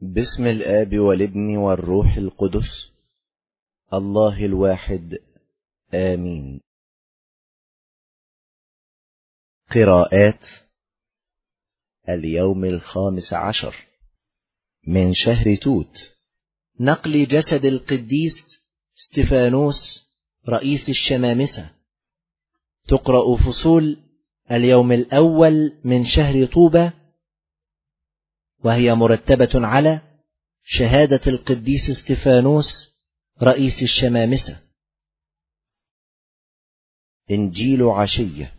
باسم الآب والابن والروح القدس الله الواحد آمين. قراءات اليوم 15 من شهر توت. نقل جسد القديس استفانوس رئيس الشمامسة. تقرأ فصول اليوم الأول من شهر طوبى، وهي مرتبة على شهادة القديس استفانوس رئيس الشمامسة. إنجيل عشية.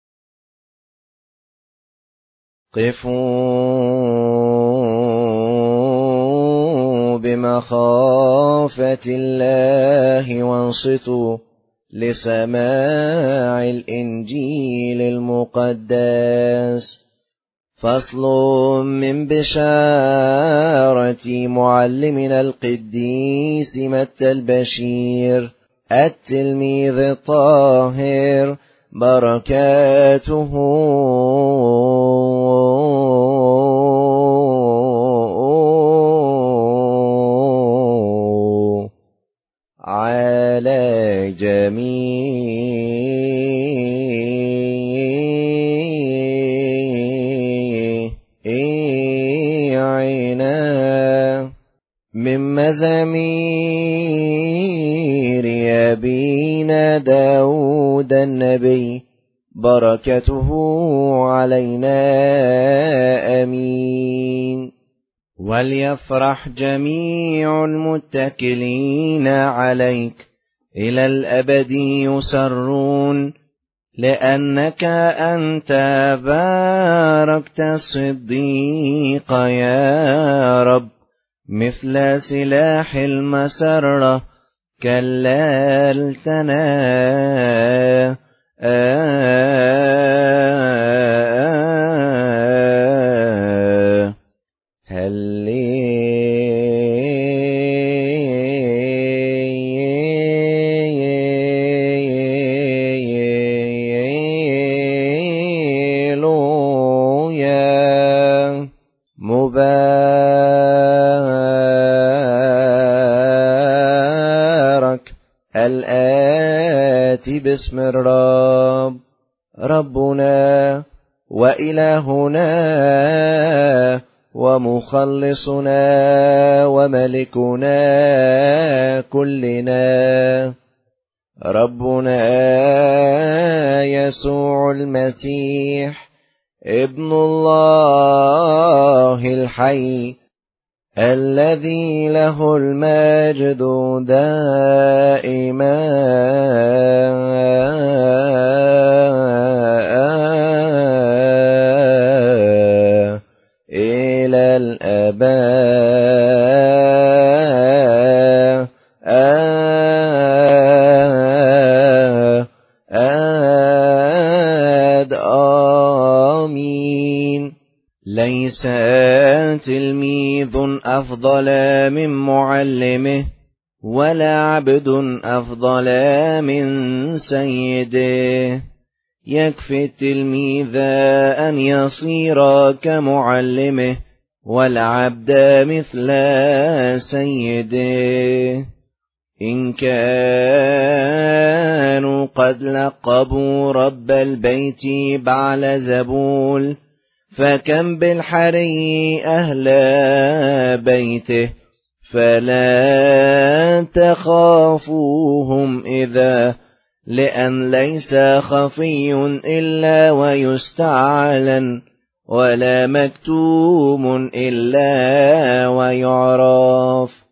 قفوا بمخافة الله وانصتوا لسماع الإنجيل المقدس. فصل من بشارة معلمنا القديس متى البشير التلميذ الطاهر، بركاته على جميعنا. من مزامير أبينا داود النبي، بركته علينا آمين. وليفرح جميع المتكلين عليك، إلى الأبد يسرون، لأنك أنت باركت الصديق يا رب، مثل سلاح المسرة كللتنا. مبارك الآتي باسم الرب، ربنا وإلهنا ومخلصنا وملكنا كلنا، ربنا يسوع المسيح ابن الله الحي، الذي له المجد دائما إلى الآباء آمين. ليس تلميذ أفضل من معلمه، ولا عبد أفضل من سيده. يكفي التلميذ أن يصير كمعلمه، والعبد مثل سيده. إن كانوا قد لقبوا رب البيت بعلزبول، فكم بالحري أهل بيته، فلا تخافوهم إذا، لأن ليس خفي إلا ويستعلن، ولا مكتوم إلا ويعرف.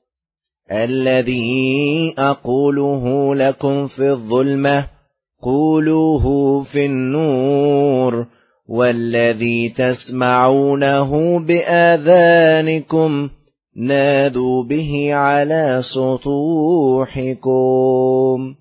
الذي أقوله لكم في الظلمة قولوه في النور، والذي تسمعونه بآذانكم نادوا به على سطوحكم.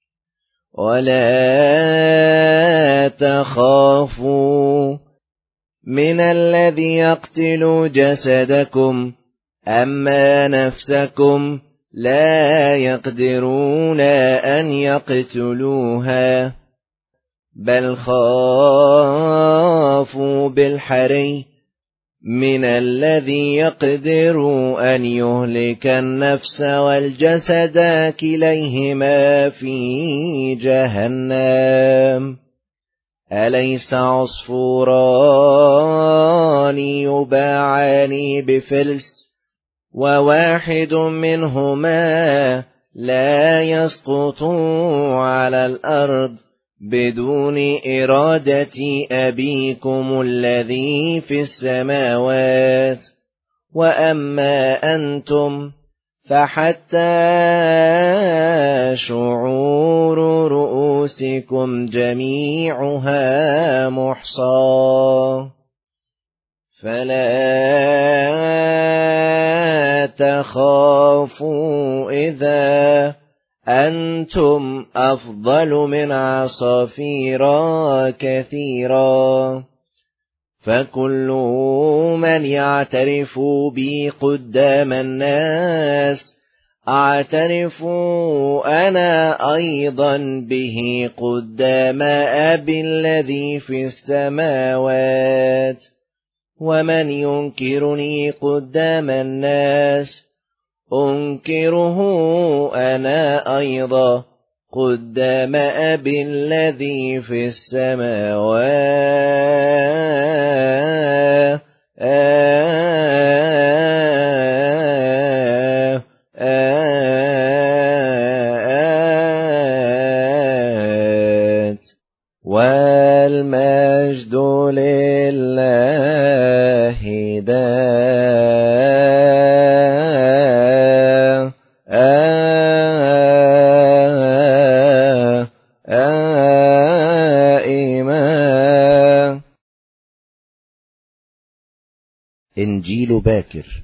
ولا تخافوا من الذي يقتل جسدكم، أما نفسكم لا يقدرون أن يقتلوها، بل خافوا بالحري من الذي يقدر أن يهلك النفس والجسد كليهما في جهنم؟ أليس عصفوران يباعان بفلس وواحد منهما لا يسقط على الأرض بدون إرادة أبيكم الذي في السماوات؟ وأما أنتم فحتى شعور رؤوسكم جميعها محصى. فلا تخافوا إذا أنتم أفضل من عصافير كثيرا، فكل من يعترف بي قدام الناس أعترف أنا أيضا به قدام أبي الذي في السماوات. ومن ينكرني قدام الناس أنكره أنا أيضا قدام أبي الذي في السماوات. والمجد لله دائما. إنجيل باكر.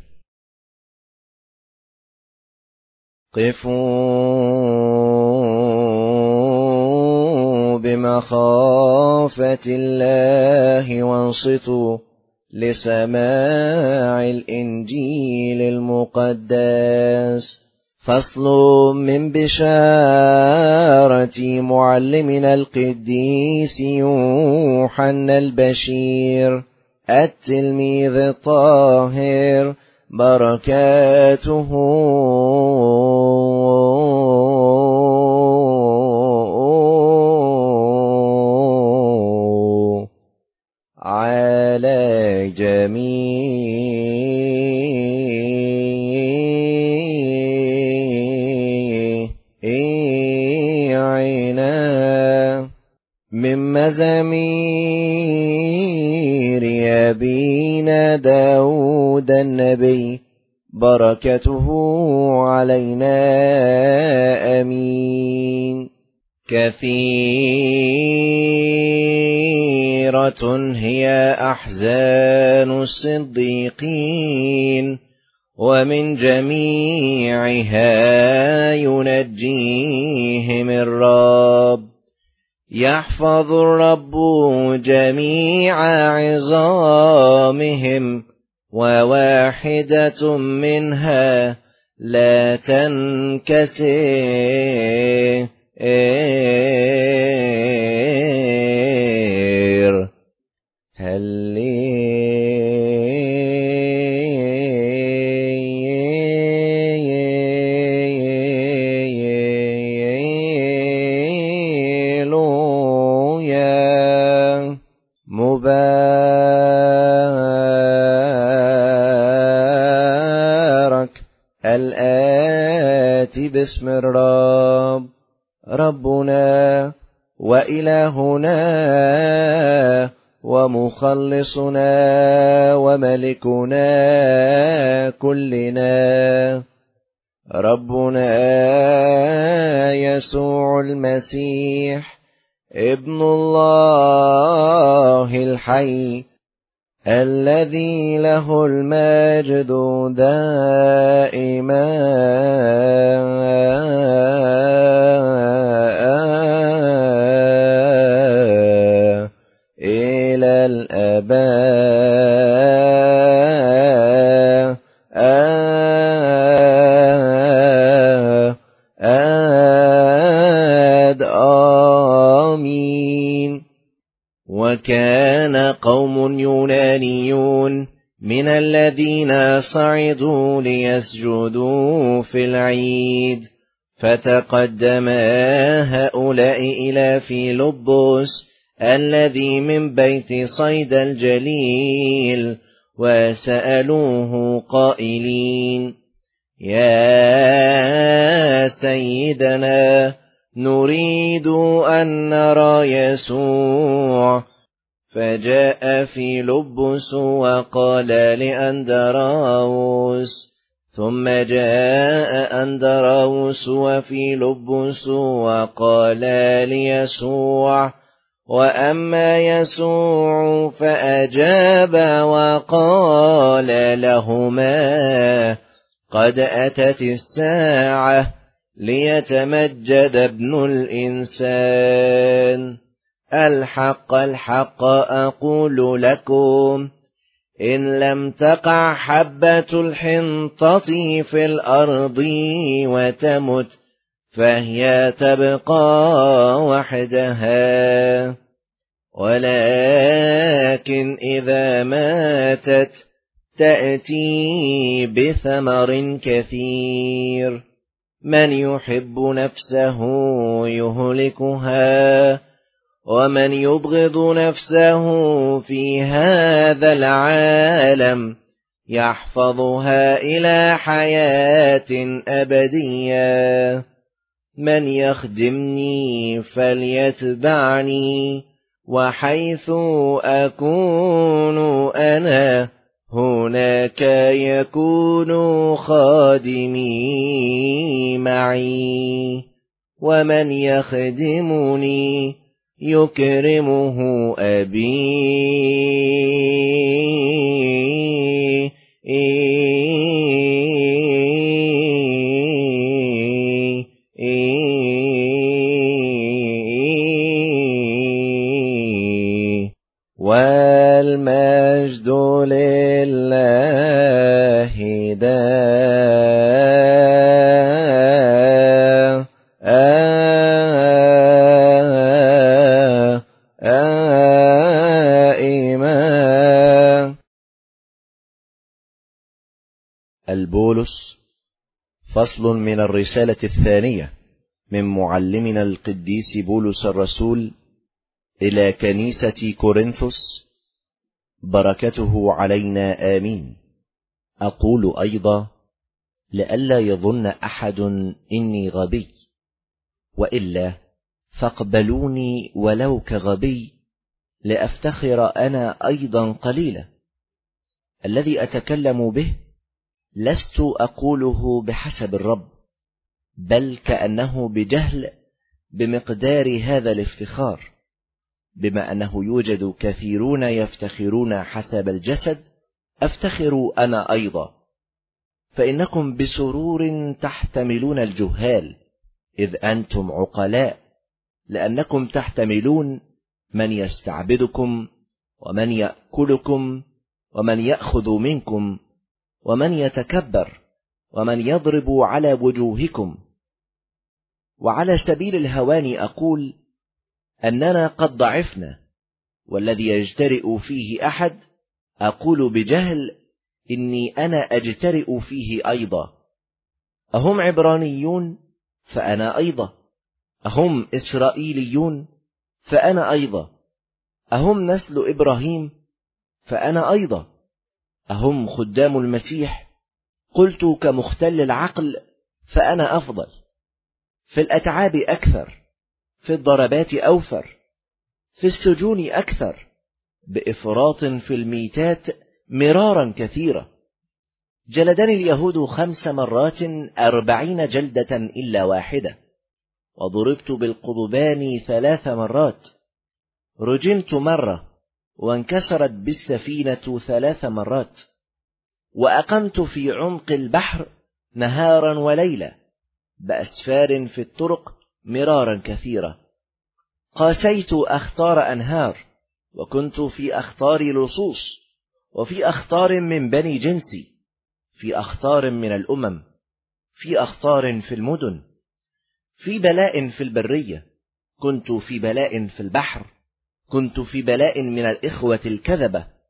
قفوا بمخافة الله وانصتوا لسماع الإنجيل المقدس. فصل من بشارة معلمنا القديس يوحنا البشير التلميذ الطاهر، بركاته على جميعنا. من مزامير أبينا داود النبي، بركته علينا آمين. كثيرة هي أحزان الصديقين، ومن جميعها ينجيهم الرب. يحفظ الرب جميع عظامهم، وواحدة منها لا تنكسر. هللويا. مبارك الآتي باسم الرب، ربنا وإلهنا ومخلصنا وملكنا كلنا، ربنا يسوع المسيح ابن الله الحي، الذي له المجد دائما إلى الآباء. آمين. وكان قوم يونانيون من الذين صعدوا ليسجدوا في العيد، فتقدم هؤلاء إلى فيلبس الذي من بيت صيدا الجليل، وسألوه قائلين: يا سيدنا، نريد أن نرى يسوع. فجاء فيلبس وقال لأندراوس، ثم جاء أندراوس وفيلبس وقال ليسوع. وأما يسوع فأجاب وقال لهما: قد أتت الساعة ليتمجد ابن الإنسان. الحق الحق أقول لكم، إن لم تقع حبة الحنطة في الأرض وتمت، فهي تبقى وحدها، ولكن إذا ماتت تأتي بثمر كثير. من يحب نفسه يهلكها، ومن يبغض نفسه في هذا العالم يحفظها إلى حياة أبدية. من يخدمني فليتبعني، وحيث أكون أنا هناك يكون خادمي معي، ومن يخدمني يكرمه أبي. والمجد لله دائما. البولس، فصل من الرسالة الثانية من معلمنا القديس بولس الرسول إلى كنيسة كورنثوس، بركته علينا آمين. أقول أيضا لئلا يظن أحد إني غبي، وإلا فاقبلوني ولو كغبي، لأفتخر أنا أيضا قليلا. الذي أتكلم به لست أقوله بحسب الرب، بل كأنه بجهل بمقدار هذا الافتخار، بما أنه يوجد كثيرون يفتخرون حسب الجسد، أفتخر أنا أيضا. فإنكم بسرور تحتملون الجهال، إذ أنتم عقلاء، لأنكم تحتملون من يستعبدكم، ومن يأكلكم، ومن يأخذ منكم، ومن يتكبر، ومن يضرب على وجوهكم. وعلى سبيل الهوان أقول أننا قد ضعفنا، والذي يجترئ فيه أحد أقول بجهل إني أنا أجترئ فيه أيضا. أهم عبرانيون فأنا أيضا، أهم إسرائيليون فأنا أيضا، أهم نسل إبراهيم فأنا أيضا، أهم خدام المسيح، قلت كمختل العقل فأنا أفضل. في الأتعاب أكثر، في الضربات أوفر، في السجون أكثر، بإفراط في الميتات مرارا كثيرة. جلدني اليهود 5 مرات 40 جلدة إلا واحدة، وضربت بالقضبان 3 مرات، رجمت مرة، وانكسرت بالسفينة 3 مرات، وأقمت في عمق البحر نهارا وليلة، بأسفار في الطرق مرارا كثيرة. قاسيت أخطار أنهار، وكنت في أخطار لصوص، وفي أخطار من بني جنسي، في أخطار من الأمم، في أخطار في المدن، في بلاء في البرية، كنت في بلاء في البحر، كنت في بلاء من الإخوة الكذبة،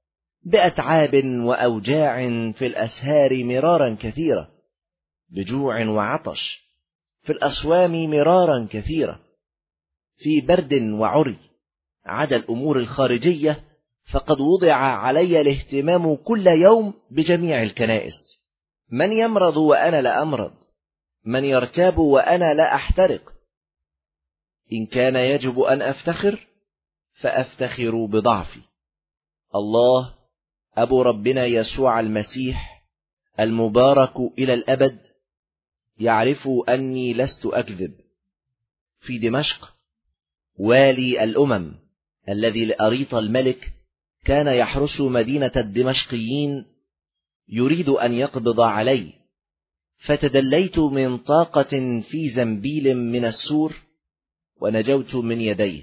بأتعاب وأوجاع في الأسهار مرارا كثيرة، بجوع وعطش في الأصوام مرارا كثيرة، في برد وعري. عدا الأمور الخارجية فقد وضع علي الاهتمام كل يوم بجميع الكنائس. من يمرض وأنا لا أمرض؟ من يرتاب وأنا لا أحترق؟ إن كان يجب أن أفتخر فأفتخر بضعفي. الله أبو ربنا يسوع المسيح المبارك إلى الأبد يعرف أني لست أكذب. في دمشق والي الأمم الذي لأريط الملك كان يحرس مدينة الدمشقيين يريد أن يقبض علي، فتدليت من طاقة في زنبيل من السور ونجوت من يديه.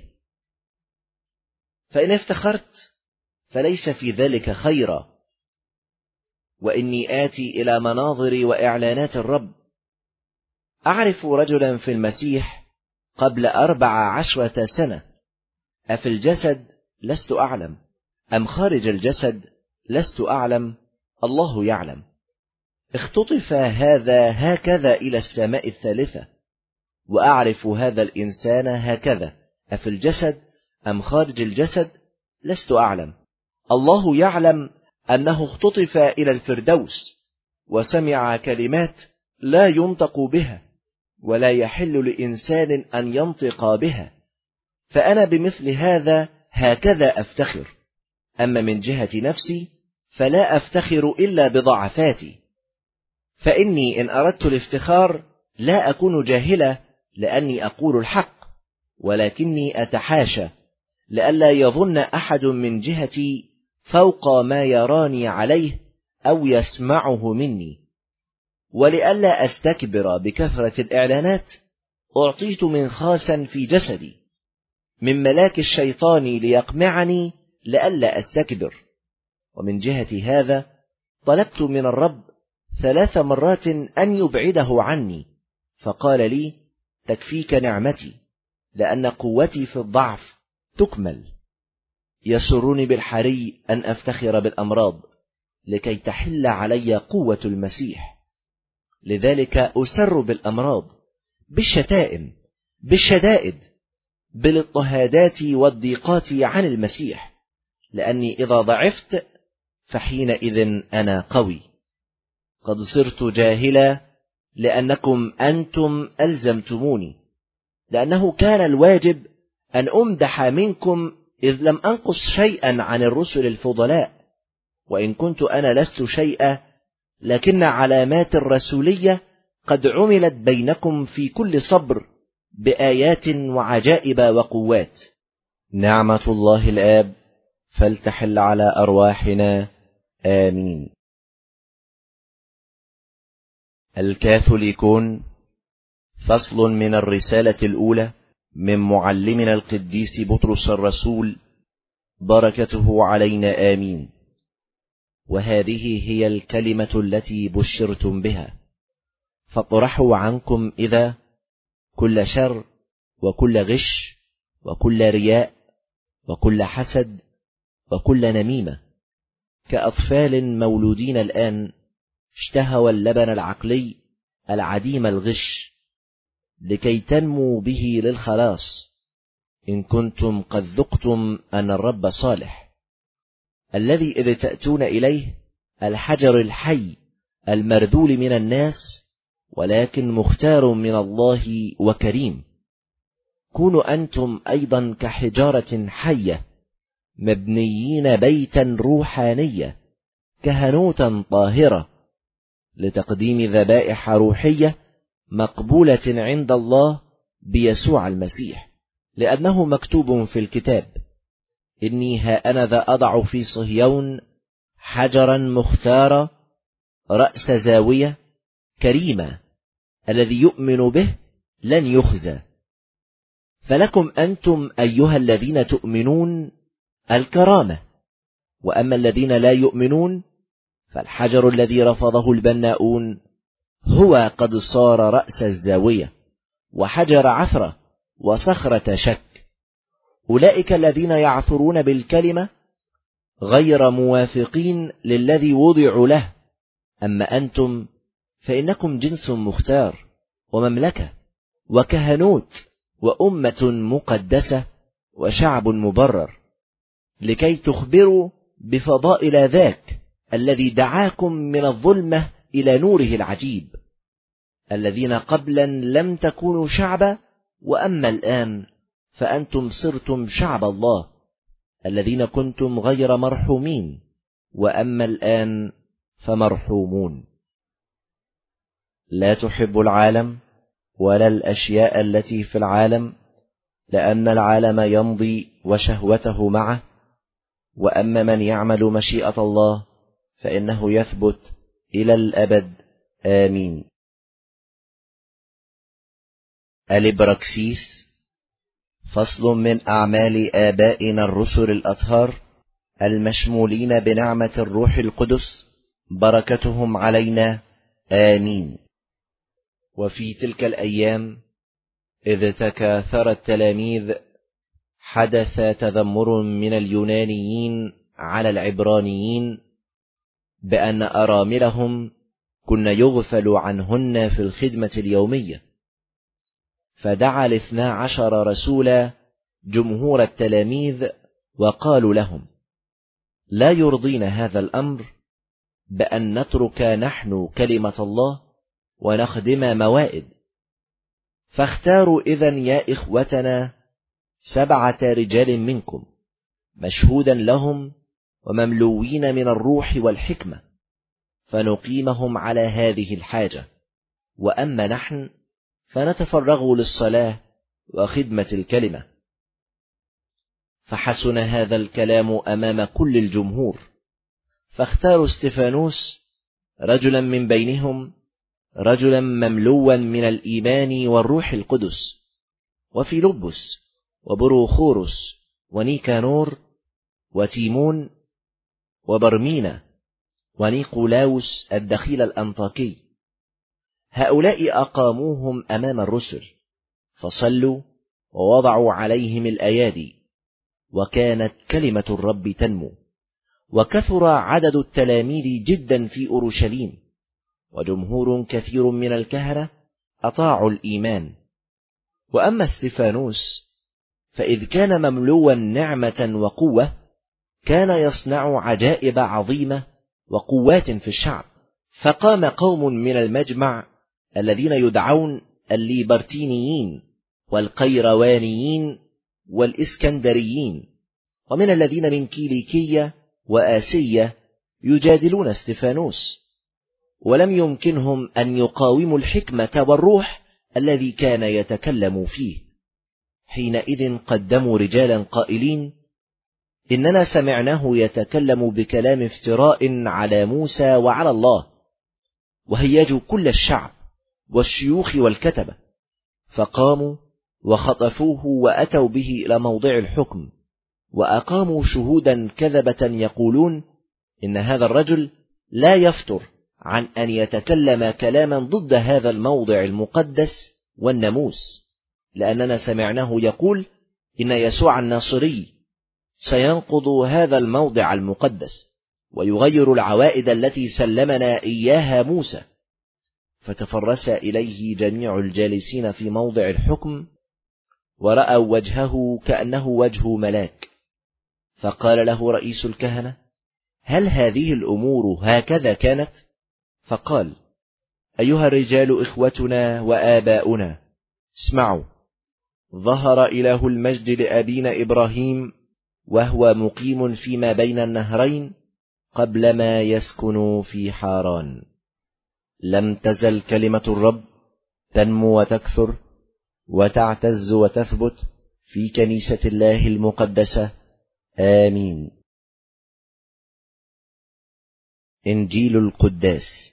فإن افتخرت فليس في ذلك خيرا، وإني آتي إلى مناظر وإعلانات الرب. أعرف رجلا في المسيح قبل 14 سنة، أفي الجسد لست أعلم أم خارج الجسد لست أعلم، الله يعلم. اختطف هذا هكذا إلى السماء الثالثة، وأعرف هذا الإنسان هكذا، أفي الجسد أم خارج الجسد لست أعلم، الله يعلم أنه اختطف إلى الفردوس، وسمع كلمات لا ينطق بها ولا يحل لإنسان أن ينطق بها. فأنا بمثل هذا هكذا أفتخر. أما من جهة نفسي فلا أفتخر إلا بضعفاتي، فإني إن أردت الافتخار لا أكون جاهلة لأني أقول الحق، ولكني أتحاشى لئلا يظن أحد من جهتي فوق ما يراني عليه أو يسمعه مني. ولئلا أستكبر بكثرة الإعلانات أعطيت منخاسا في جسدي من ملاك الشيطان ليقمعني لئلا أستكبر. ومن جهة هذا طلبت من الرب 3 مرات أن يبعده عني، فقال لي: تكفيك نعمتي لأن قوتي في الضعف تكمل. يسرني بالحري أن أفتخر بالأمراض لكي تحل علي قوة المسيح. لذلك أسر بالأمراض، بالشتائم، بالشدائد، بالاضطهادات والضيقات عن المسيح، لأني إذا ضعفت فحينئذ أنا قوي. قد صرت جاهلا لأنكم أنتم ألزمتموني، لأنه كان الواجب أن أمدح منكم إذ لم أنقص شيئا عن الرسل الفضلاء، وإن كنت أنا لست شيئا، لكن علامات الرسولية قد عملت بينكم في كل صبر بآيات وعجائب وقوات. نعمة الله الآب فلتحل على أرواحنا آمين. الكاثوليكون، فصل من الرسالة الأولى من معلمنا القديس بطرس الرسول، بركته علينا آمين. وهذه هي الكلمة التي بشرتم بها، فاطرحوا عنكم إذا كل شر وكل غش وكل رياء وكل حسد وكل نميمة، كأطفال مولودين الآن اشتهوا اللبن العقلي العديم الغش، لكي تنموا به للخلاص، إن كنتم قد ذقتم أن الرب صالح، الذي إذ تأتون إليه الحجر الحي المرذول من الناس، ولكن مختار من الله وكريم. كونوا أنتم أيضا كحجارة حية مبنيين بيتا روحانية كهنوتا طاهرة لتقديم ذبائح روحية مقبولة عند الله بيسوع المسيح، لأنه مكتوب في الكتاب: إني ها أنا ذا أضع في صهيون حجرا مختارا رأس زاوية كريمة، الذي يؤمن به لن يخزى. فلكم أنتم أيها الذين تؤمنون الكرامة، وأما الذين لا يؤمنون فالحجر الذي رفضه البناؤون هو قد صار رأس الزاوية وحجر عثرة وصخرة شك. أولئك الذين يعثرون بالكلمة غير موافقين للذي وضعوا له. أما أنتم فإنكم جنس مختار ومملكة وكهنوت وأمة مقدسة وشعب مبرر، لكي تخبروا بفضائل ذاك الذي دعاكم من الظلمة إلى نوره العجيب، الذين قبلا لم تكونوا شعبا، وأما الآن فأنتم صرتم شعب الله، الذين كنتم غير مرحومين، وأما الآن فمرحومون. لا تحب العالم ولا الأشياء التي في العالم، لأن العالم يمضي وشهوته معه، وأما من يعمل مشيئة الله فإنه يثبت إلى الأبد. آمين. الإبراكسيس. فصل من أعمال آبائنا الرسل الأطهار المشمولين بنعمة الروح القدس، بركتهم علينا. آمين. وفي تلك الأيام إذ تكاثر التلاميذ، حدث تذمر من اليونانيين على العبرانيين بأن أراملهم كن يغفل عنهن في الخدمة اليومية، فدعا 12 رسولا جمهور التلاميذ وقالوا لهم: لا يرضينا هذا الأمر بأن نترك نحن كلمة الله ونخدم موائد، فاختاروا إذن يا إخوتنا 7 رجال منكم، مشهودا لهم ومملوين من الروح والحكمة، فنقيمهم على هذه الحاجة، وأما نحن فنتفرغ للصلاة وخدمة الكلمة. فحسن هذا الكلام أمام كل الجمهور، فاختاروا استفانوس رجلا من بينهم، رجلا مملوا من الإيمان والروح القدس، وفيلبس وبروخورس ونيكانور وتيمون وبرمينا ونيقولاوس الدخيل الأنطاكي. هؤلاء أقاموهم أمام الرسل، فصلوا ووضعوا عليهم الأيادي، وكانت كلمة الرب تنمو، وكثر عدد التلاميذ جدا في أورشليم، وجمهور كثير من الكهنة أطاعوا الإيمان. وأما استفانوس فإذ كان مملوا نعمة وقوة، كان يصنع عجائب عظيمة وقوات في الشعب، فقام قوم من المجمع الذين يدعون الليبرتينيين والقيروانيين والإسكندريين، ومن الذين من كيليكية وآسية يجادلون استفانوس، ولم يمكنهم أن يقاوموا الحكمة والروح الذي كان يتكلم فيه. حينئذ قدموا رجالا قائلين: إننا سمعناه يتكلم بكلام افتراء على موسى وعلى الله. وهيجوا كل الشعب والشيوخ والكتبة، فقاموا وخطفوه وأتوا به إلى موضع الحكم، وأقاموا شهودا كذبة يقولون: إن هذا الرجل لا يفتر عن أن يتكلم كلاما ضد هذا الموضع المقدس والناموس، لأننا سمعناه يقول إن يسوع الناصري سينقض هذا الموضع المقدس ويغير العوائد التي سلمنا إياها موسى. فتفرس إليه جميع الجالسين في موضع الحكم، ورأوا وجهه كأنه وجه ملاك. فقال له رئيس الكهنة: هل هذه الأمور هكذا كانت؟ فقال: أيها الرجال إخوتنا وآباؤنا، اسمعوا. ظهر إله المجد لأبينا إبراهيم وهو مقيم فيما بين النهرين قبل ما يسكن في حاران. لم تزل كلمة الرب تنمو وتكثر وتعتز وتثبت في كنيسة الله المقدسة. آمين. إنجيل القداس.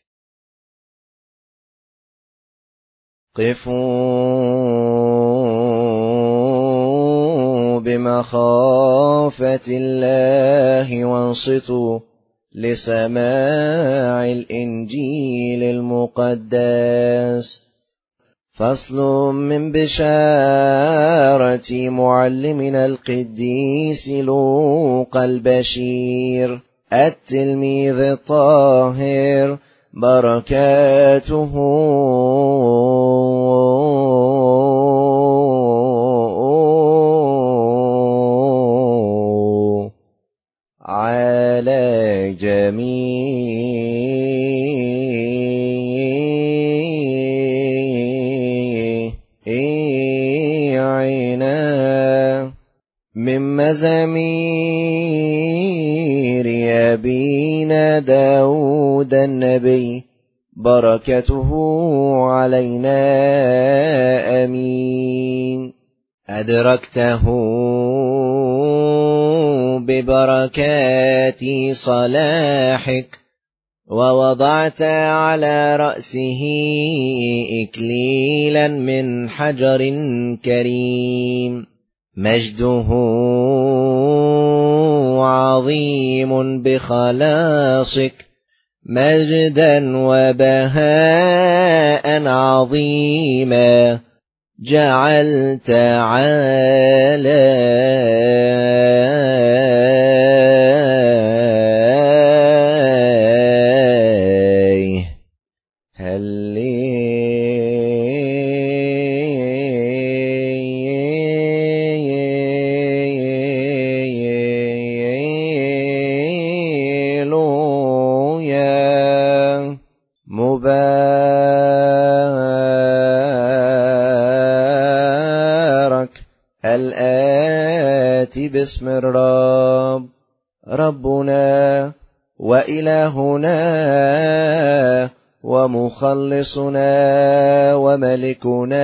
قفوا بمخافة الله وانصتوا لسماع الإنجيل المقدس. فصل من بشارة معلمنا القديس لوقا البشير التلميذ الطاهر بركاته على جميعنا من مزامير أبينا داود النبي بركته علينا آمين. أدركته ببركات صلاحك ووضعت على رأسه إكليلا من حجر كريم مجده عظيم بخلاصك مجدا وبهاء عظيما جعلت عليه هللويا مبارك الآتي باسم الرب ربنا وإلهنا ومخلصنا وملكنا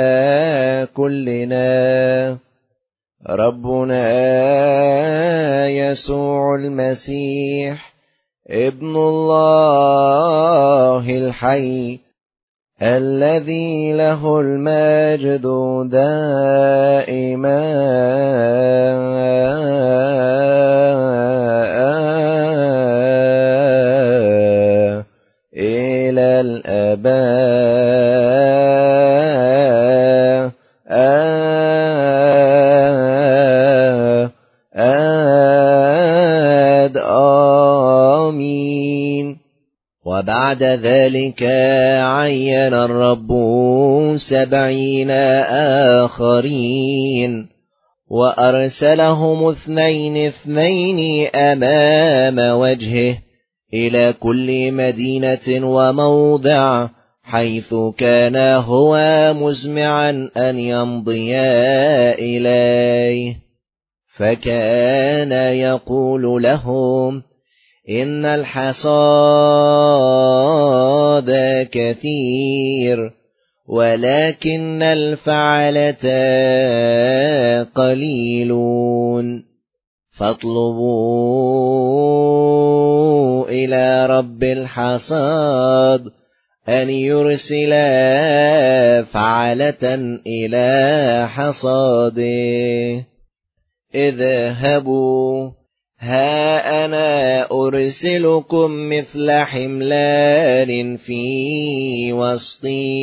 كلنا ربنا يسوع المسيح ابن الله الحي الذي له المجد دائما إلى الآباء آمين. وبعد ذلك عين الرب 70 آخرين وأرسلهم 2 أمام وجهه إلى كل مدينة وموضع حيث كان هو مزمعا أن يمضيا إليه، فكان يقول لهم إن الحصاد كثير ولكن الفعلة قليلون، فاطلبوا إلى رب الحصاد أن يرسل فعلة إلى حصاده. اذهبوا ها أنا أرسلكم مثل حملان في وسط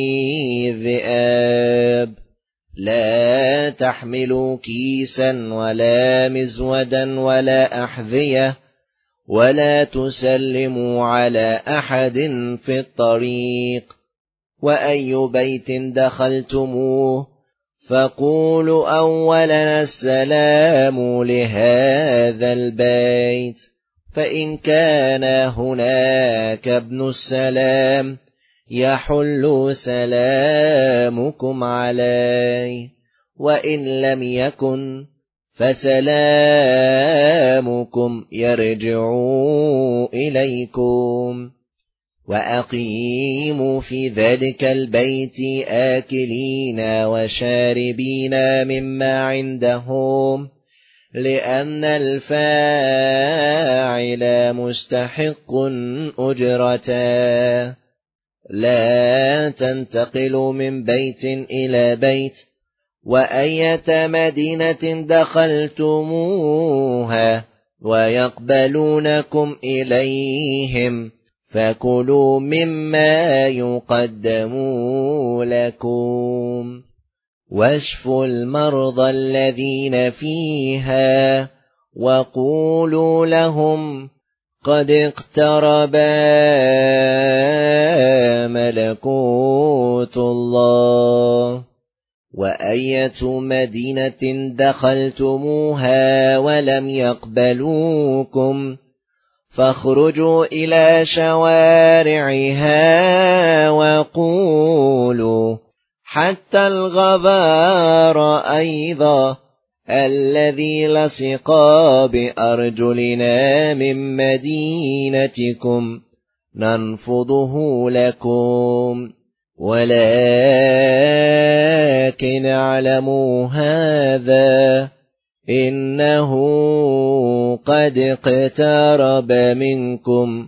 ذئاب، لا تحملوا كيسا ولا مزودا ولا أحذية، ولا تسلموا على أحد في الطريق، وأي بيت دخلتموه فقولوا أولا السلام لهذا البيت، فإن كان هناك ابن السلام يحل سلامكم عليه، وإن لم يكن فسلامكم يرجع إليكم. وأقيموا في ذلك البيت آكلين وشاربين مما عندهم، لأن الفاعل مستحق أجرته. لا تنتقلوا من بيت إلى بيت، وأية مدينة دخلتموها ويقبلونكم إليهم فكلوا مما يقدم لكم واشفوا المرضى الذين فيها وقولوا لهم قد اقترب ملكوت الله. وأية مدينة دخلتموها ولم يقبلوكم فاخرجوا إلى شوارعها وقولوا حتى الغبار أيضا الذي لصق بأرجلنا من مدينتكم ننفضه لكم، ولكن اعلموا هذا إنه قد اقترب منكم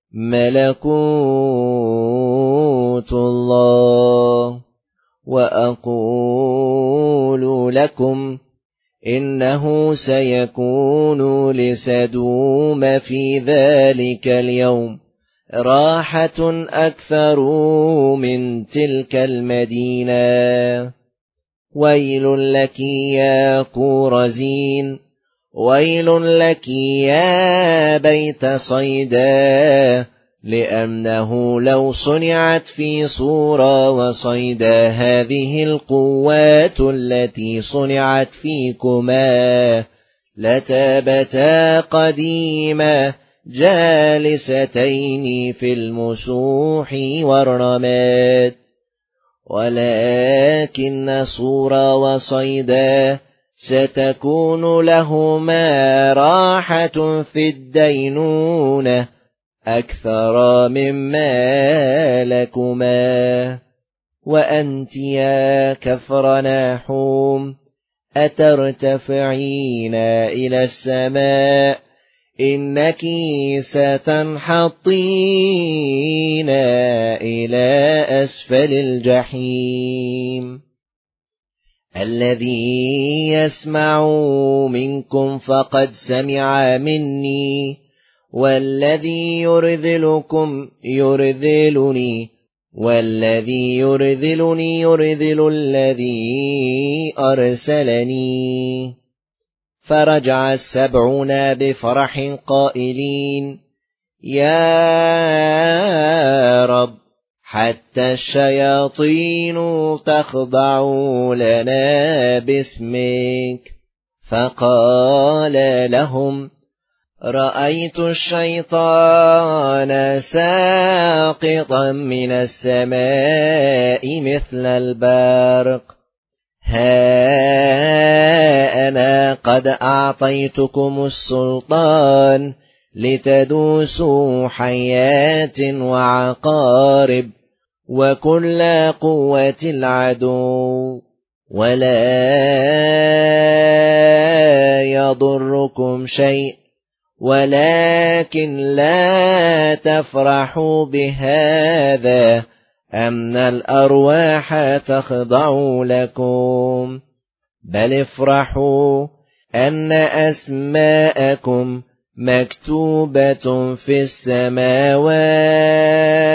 ملكوت الله. وأقول لكم إنه سيكون لسدوم في ذلك اليوم راحة أكثر من تلك المدينة. ويل لك يا كورزين، ويل لك يا بيت صيدا، لأنه لو صنعت في صورة وصيدا هذه القوات التي صنعت فيكما لتابتا قديما جالستين في المسوح والرماد، ولكن صورة وصيدا ستكون لهما راحة في الدينونة أكثر مما لكما. وأنت يا كفر ناحوم أترتفعين إلى السماء إنك ستنحطين إلى أسفل الجحيم. الذي يسمع منكم فقد سمع مني، والذي يرذلكم يرذلني، والذي يرذلني يرذل الذي أرسلني. فرجع 70 بفرح قائلين يا رب حتى الشياطين تخضع لنا باسمك. فقال لهم رأيت الشيطان ساقطا من السماء مثل البرق. ها أنا قد أعطيتكم السلطان لتدوسوا حيات وعقارب وكل قوة العدو، ولا يضركم شيء، ولكن لا تفرحوا بهذا أن الأرواح تخضع لكم، بل افرحوا أن أسماءكم مكتوبة في السماوات.